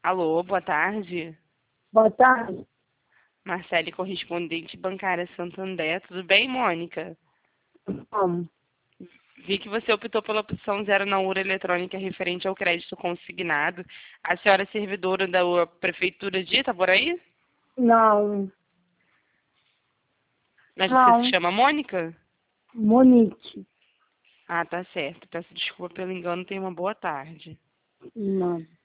Alô, boa tarde. Boa tarde. Marcele, correspondente bancária Santander. Tudo bem, Mônica? Como? Vi que você optou pela opção zero na urna eletrônica referente ao crédito consignado. A senhora é servidora da Prefeitura de Itaboraí? Não. Mas você se Não. chama Mônica? Monique. Ah, tá certo. Peço desculpa pelo engano. Tenha uma boa tarde. Não.